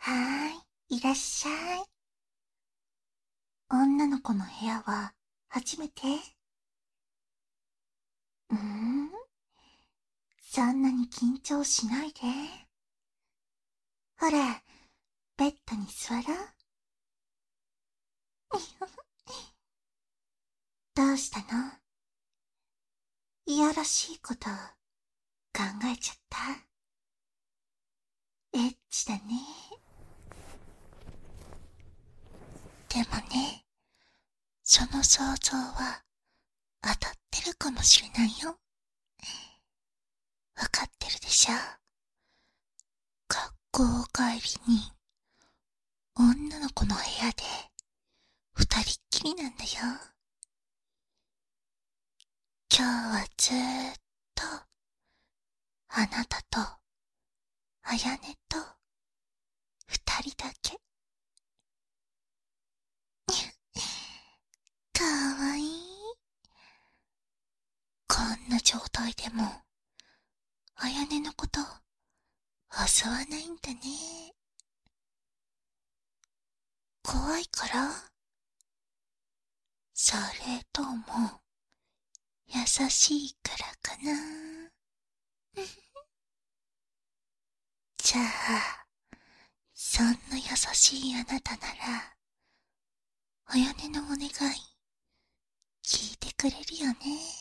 はーい、いらっしゃい。女の子の部屋は初めて？うーん、そんなに緊張しないで。ほら、ベッドに座ろう。どうしたの？いやらしいこと考えちゃった？エッチだね。でもね、その想像は当たってるかもしれないよ。わかってるでしょ。学校帰りに女の子の部屋で二人っきりなんだよ。今日はずーっとあなたとあやねと二人だけ。かわいい。こんな状態でもあやねのこと襲わないんだね。怖いから？それとも優しいからかな。じゃあ、そんな優しいあなたならあやねのお願い聞いてくれるよね。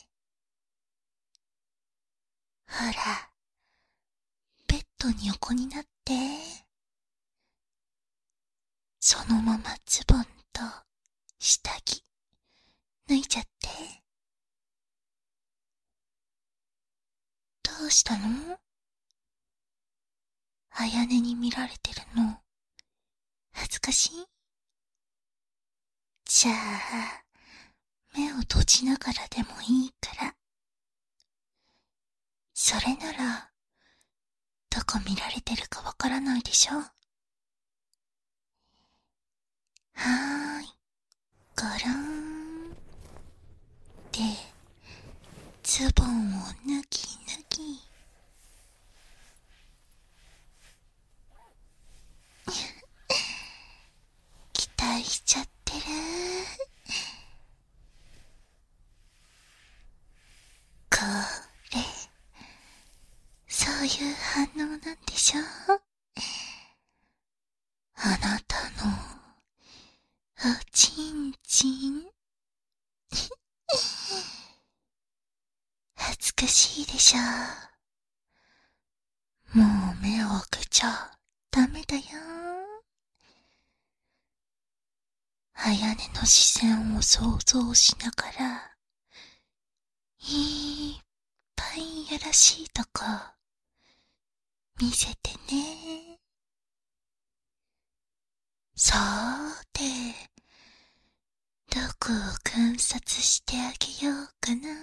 ほら、ベッドに横になって、そのままズボンと下着脱いじゃって。どうしたの？あやねに見られてるの恥ずかしい？じゃあ、目を閉じながらでもいいから。それなら、どこ見られてるかわからないでしょ？はーい、ごろん。で、ズボンを脱ぎ脱ぎ。期待しちゃってる。これ、そういう反応なんでしょ？あなたの、おちんちん。恥ずかしいでしょ？もう目を開けちゃダメだよ。あやねの視線を想像しながら、いっぱいやらしいとこ見せてね。そうで、どこを観察してあげようかな。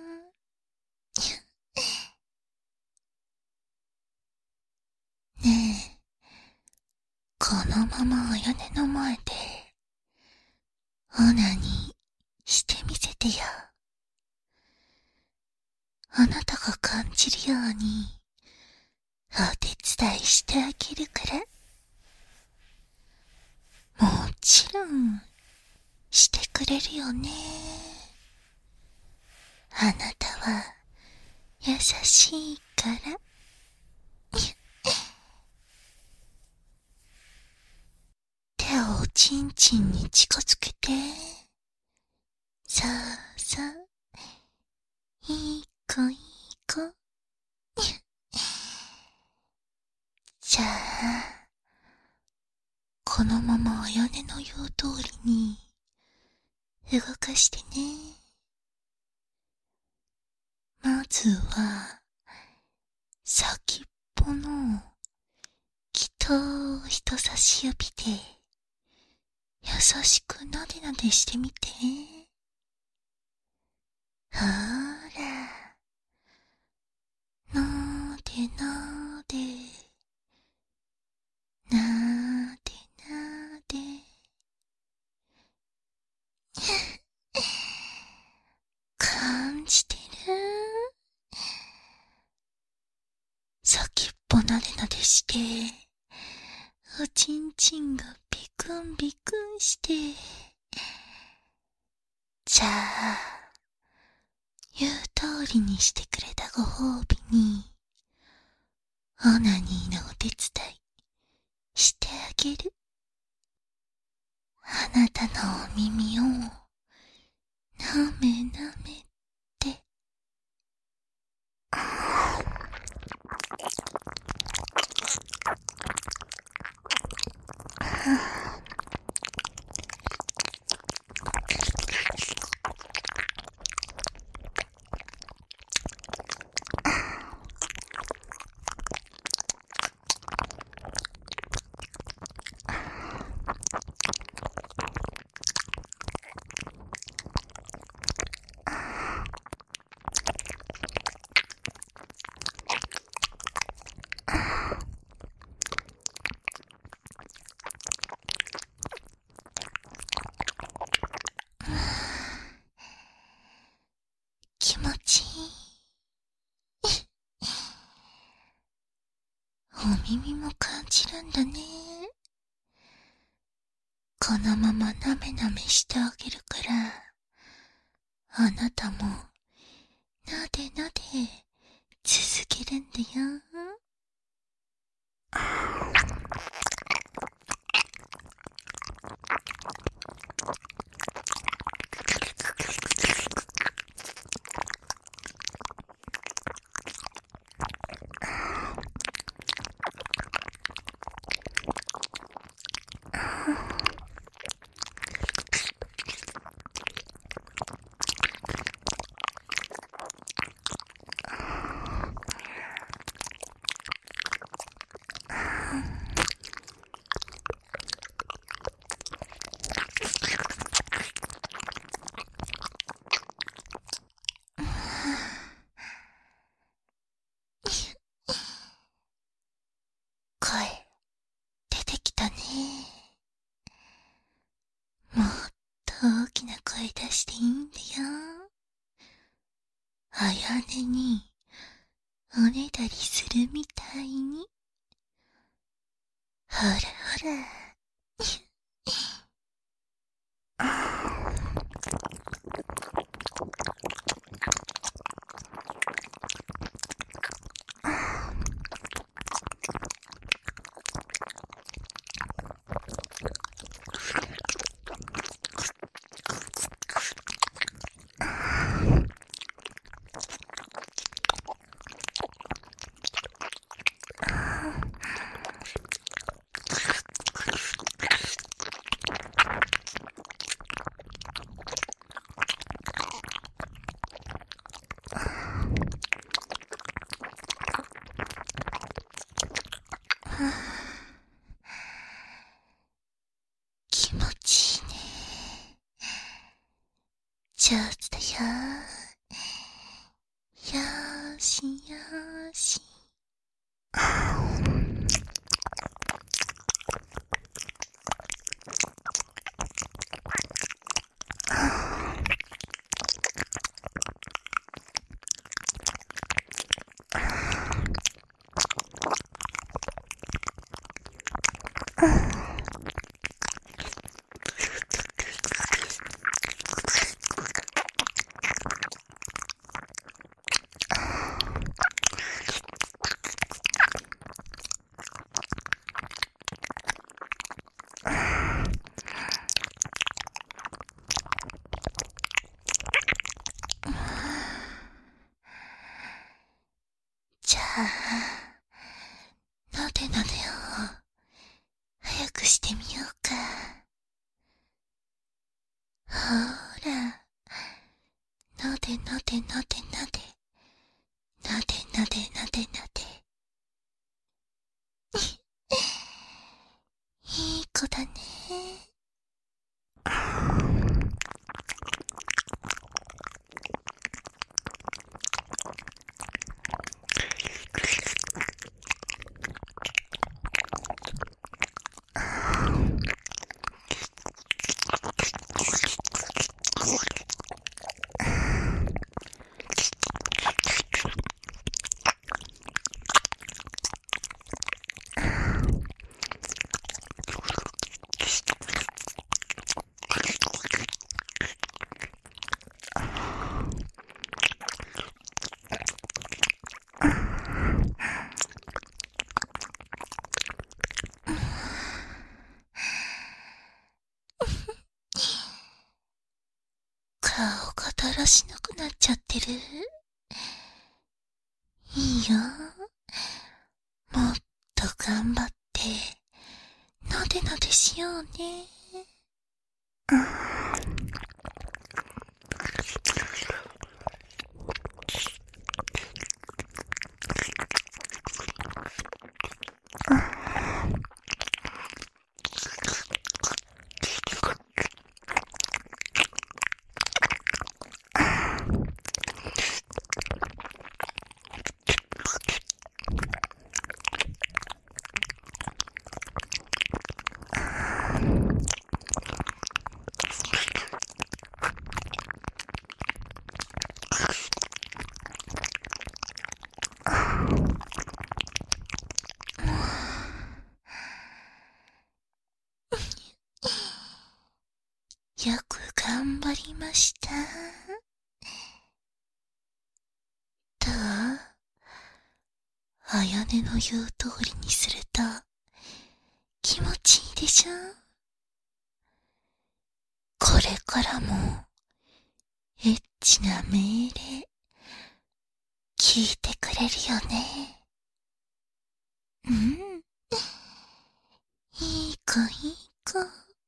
ねえ、このままあやねの前でオナニーしてみせてよ。あなたが感じるようにお手伝いしてあげるから。もちろんしてくれるよね。あなたは優しいから。手をおちんちんに近づけて。そうそう。いい子いい子。じゃあ、このままあやねの言う通りに動かしてね。まずは、先っぽのきと人差し指で優しくなでなでしてみて。ほら、なでなで、なでなで。感じてる？先っぽなでなでして、 おちんちんがビクンビクンして、じゃあ、言う通りにしてくれたご褒美に、オナニーのお手伝いしてあげる。あなたのお耳をなめなめって。気持ちいい。お耳も感じるんだね。このままなめなめしてあげるから、あなたもなでなで続けるんだよ。声出てきたね。もっと大きな声出していいんだよ。あやねにおねだりするみたいに。ほらほら。気持ちいいね。上手だよ。よーしよーし。じゃあ、なでなでを早くしてみようか。ほーら、なでなでなでなで、なでなでなでなで。いい子だね。 らしなくなっちゃってる。いいよ。もっと頑張って、なでなでしようね。よく頑張りました。どう？あやねの言う通りにすると気持ちいいでしょ？これからもエッチな命令聞いてくれるよね。うん。いい子いい子。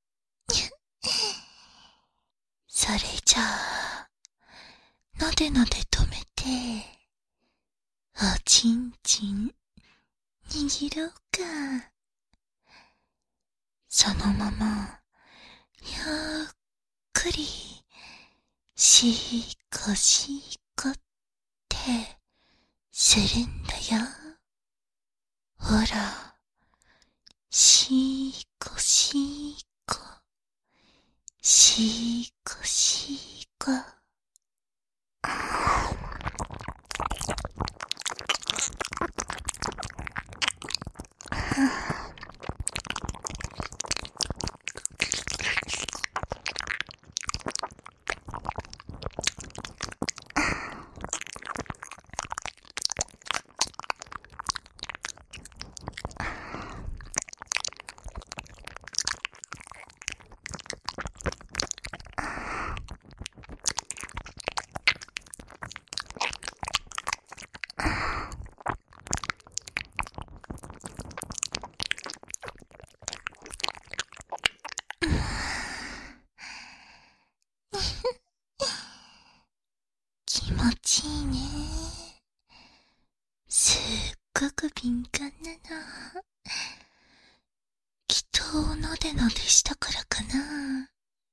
それじゃあ、なでなで止めて、おちんちん握ろうか。そのまま、ゆっくり、しーこしーこってするんだよ。ほら、しーこしーこ、しーこしーこ。気持ちいいね。すっごく敏感なの。きっとなでなでしたからかな。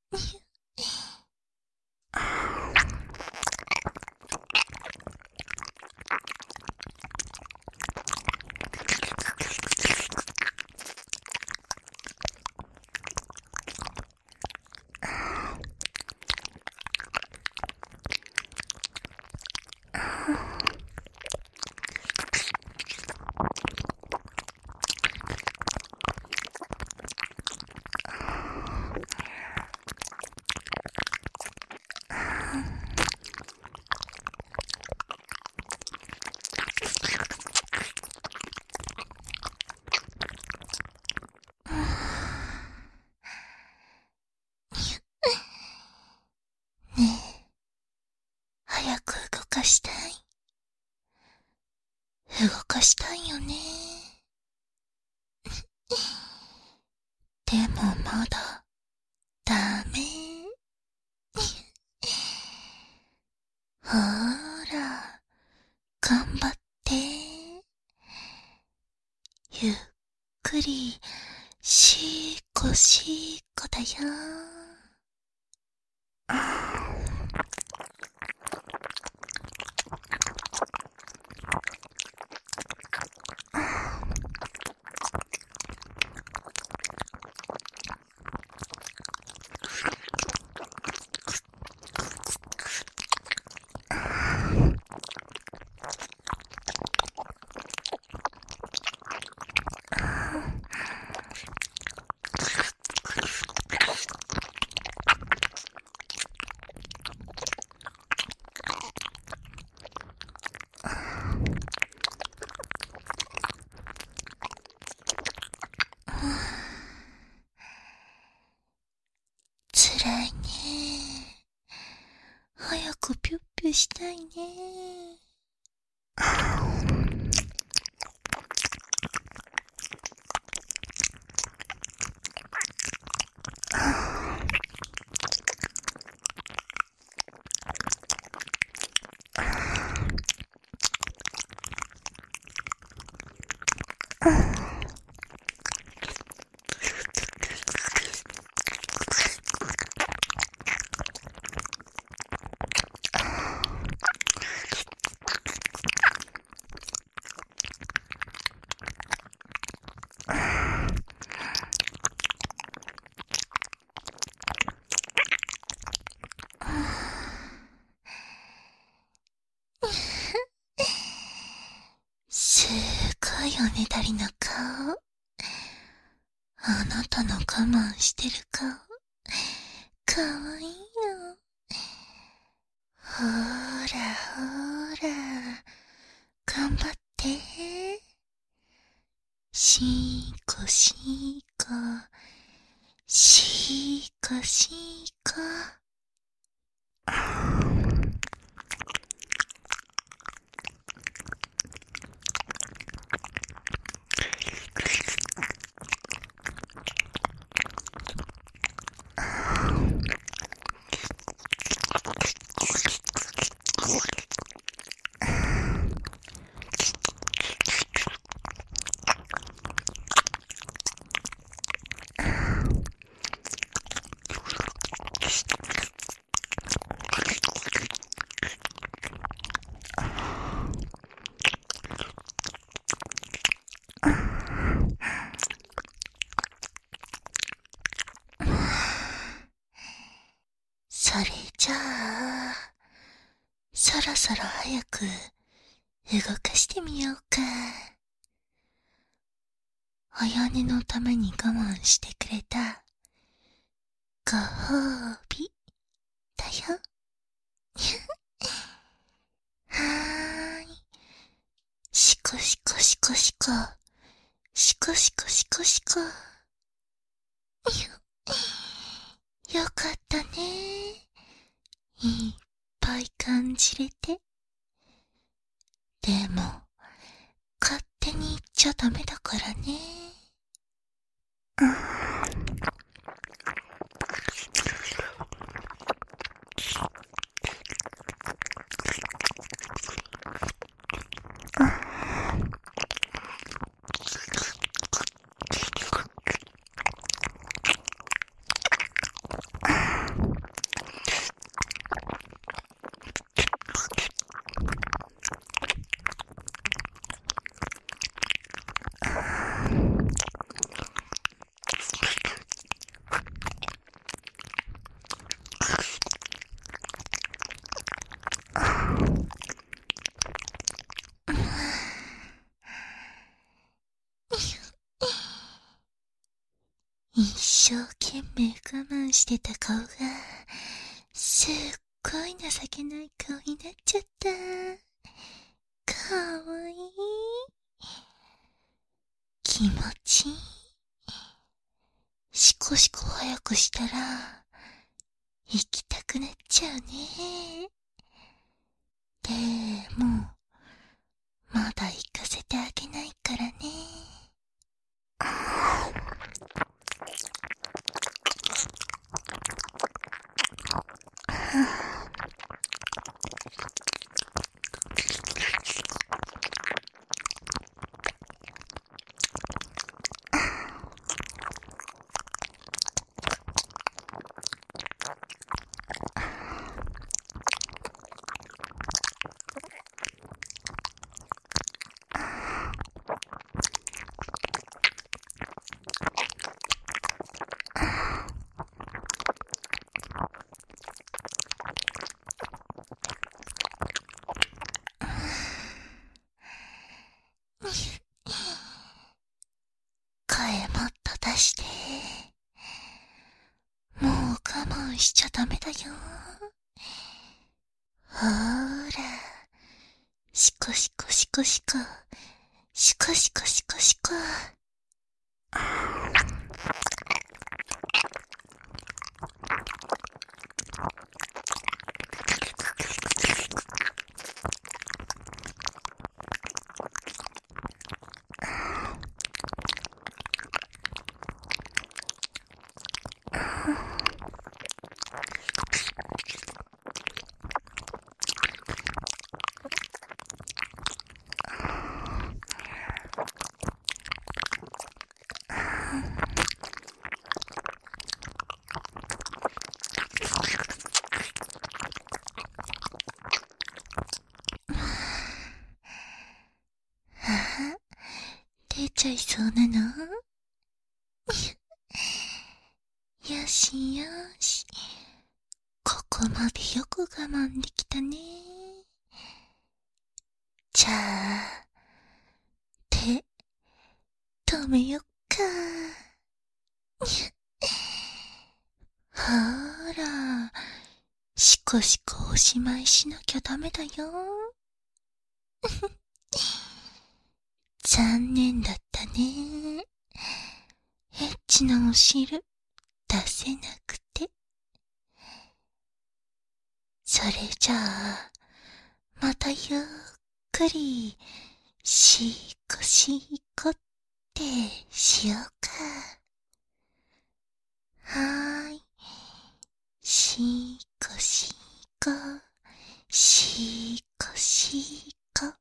ねえ、早く動かしたい。動かしたいよね。でもまだ、ダメ。ほーら、頑張って。ゆっくり、しーこしーこだよ。つらいね。早くしたいね。すごいおねだりの顔。あなたの我慢してる顔、かわいいの。ほーらほーら、頑張って。しーこしーこ、しーこしーこ。それじゃあ、そろそろ早く動かしてみようか。あやねのために我慢してくれたご褒美だよ。はーい。しこしこしこしこ、しこしこしこしこ。よかったね。いっぱい感じれて。でも、勝手に言っちゃダメだからね。一生懸命我慢してた顔が、すっごい情けない顔になっちゃった。かわいい。気持ちいい。しこしこ早くしたら、行きたくなっちゃうね。でも、まだ行かせてあげないからね。声もっと出して。もう我慢しちゃダメだよ。ほーら、しこしこしこしこ、しこしこしこしこ。 あ、出ちゃいそうなの？よしよし。ここまでよく我慢できたね。じゃあ、手、止めよっか。ほーら、しこしこおしまいしなきゃダメだよ。残念だったね。エッチなお汁出せなくて。それじゃあ、またゆっくり、しーこしーこってしようか。はーい。しーこしーこ、しーこしーこ。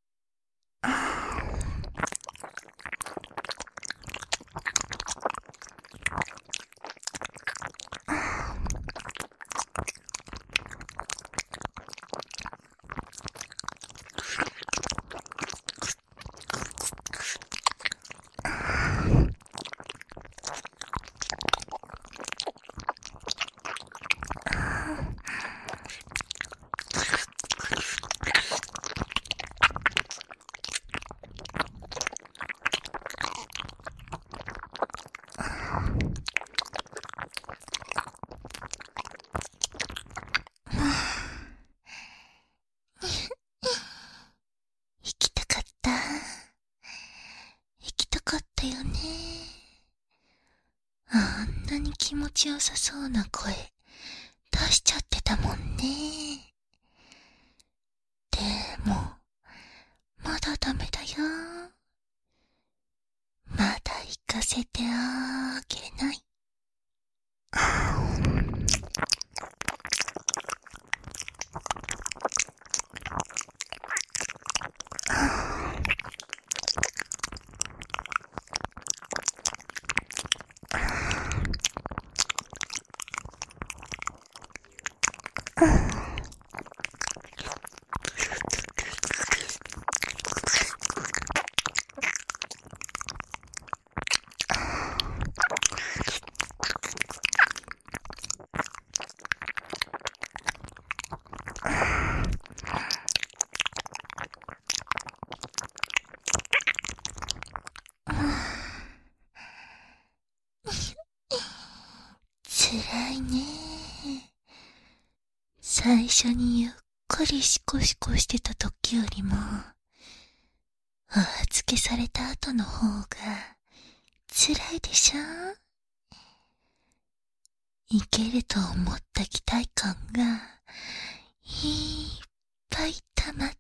行きたかった。行きたかったよね。あんなに気持ちよさそうな声出しちゃってたもんね。でも、まだダメだよ。まだ行かせてあげない。つらいね。最初にゆっくりシコシコしてた時よりも、お預けされた後の方が辛いでしょ？いけると思った期待感がいっぱい溜まって。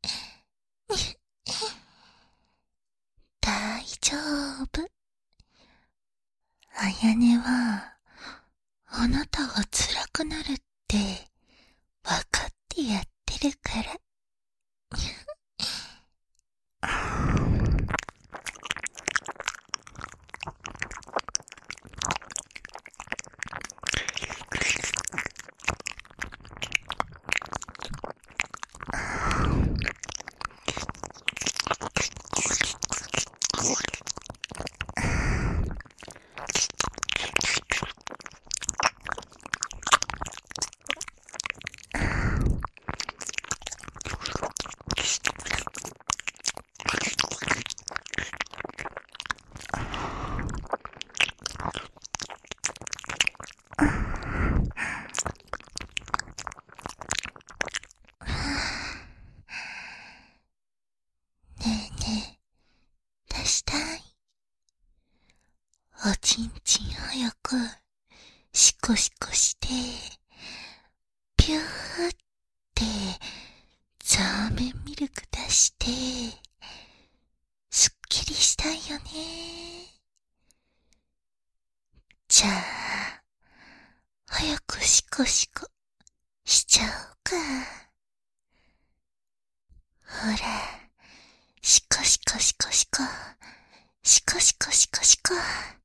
大丈夫。あやねは、あなたが辛くなるってわかってやってるから。ねえねえ、出したい。おちんちん早く、シコシコして、ピューって、ザーメンミルク出して、すっきりしたいよね。じゃあ、早くシコシコしちゃおうか。ほら、シコシコシコシコシコシコシコシコ。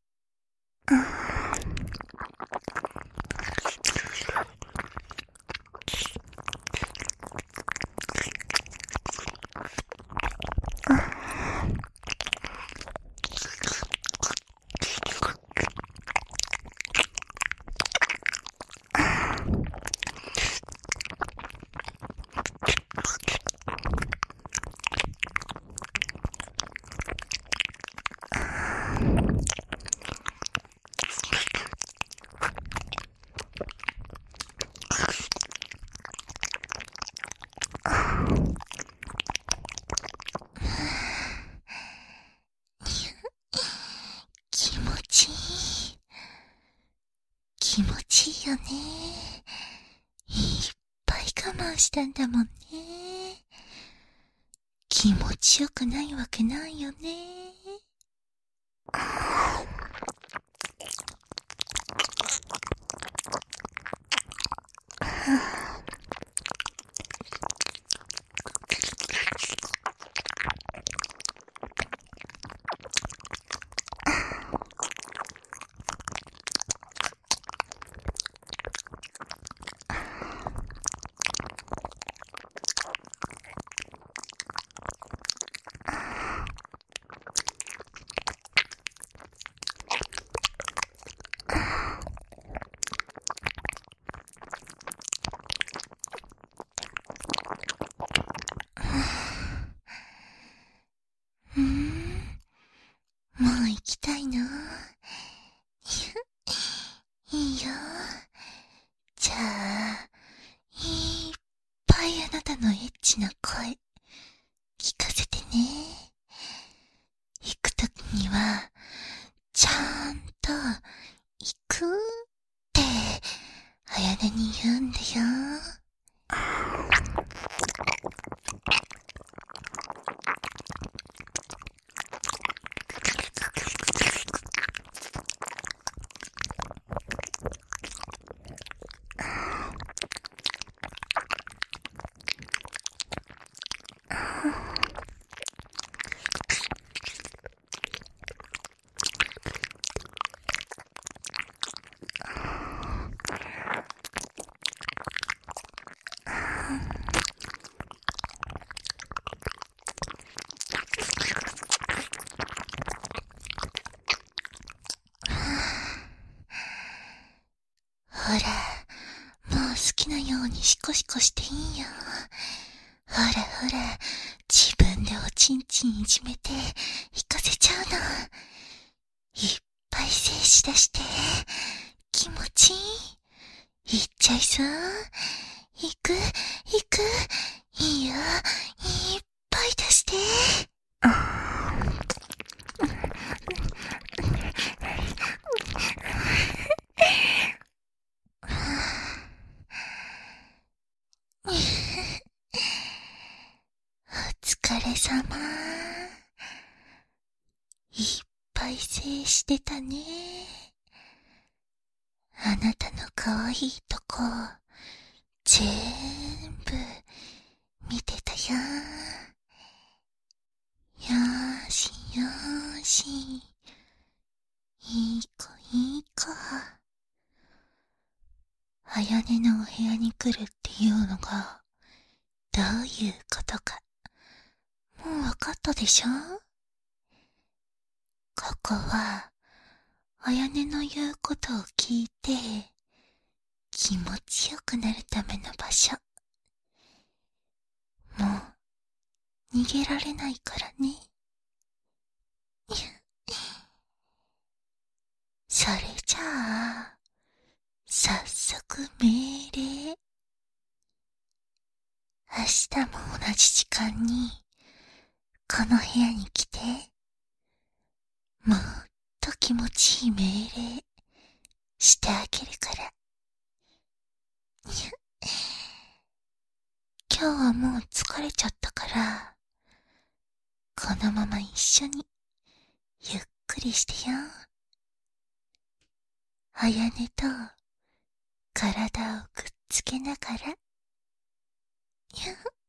気持ちいい。気持ちいいよね。いっぱい我慢したんだもんね。気持ちよくないわけないよね。もう行きたいな。いいよ。じゃあ、いっぱいあなたのエッチな声、聞かせてね。行くときには、ちゃんと、行くって、あやねに言うんだよ。ほら、もう好きなようにシコシコしていいよ。ほらほら、自分でおちんちんいじめて、行かせちゃうの。いっぱい精子出して、気持ちいい。行っちゃいそう。行く、行く、いいよ、いっぱい出して。お疲れさま。いっぱい精子出たね。あなたの可愛いとこ、全部見てたよ。よーしよーし。いい子いい子。あやねのお部屋に来るっていうのが、どういうことか、もうわかったでしょ？ここは、あやねの言うことを聞いて、気持ちよくなるための場所。もう、逃げられないからね。それじゃあ、早速命令。明日も同じ時間に、この部屋に来て、もっと気持ちいい命令、してあげるから。今日はもう疲れちゃったから、このまま一緒に、ゆっくりしてよ。あやねと、体をくっつけながら、